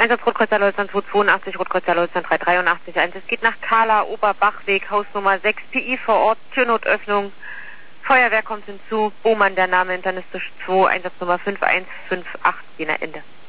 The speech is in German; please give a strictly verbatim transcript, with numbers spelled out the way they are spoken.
Einsatz Rotkreuz Leutnant zweihundertzweiundachtzig, Rotkreuz Leutnant dreihundertdreiundachtzig eins. Es geht nach Kala, Oberbachweg, Hausnummer sechs, P I vor Ort, Türnotöffnung. Feuerwehr kommt hinzu, Bohmann der Name, internistisch zwei, Einsatznummer fünf eins fünf acht, jener Ende.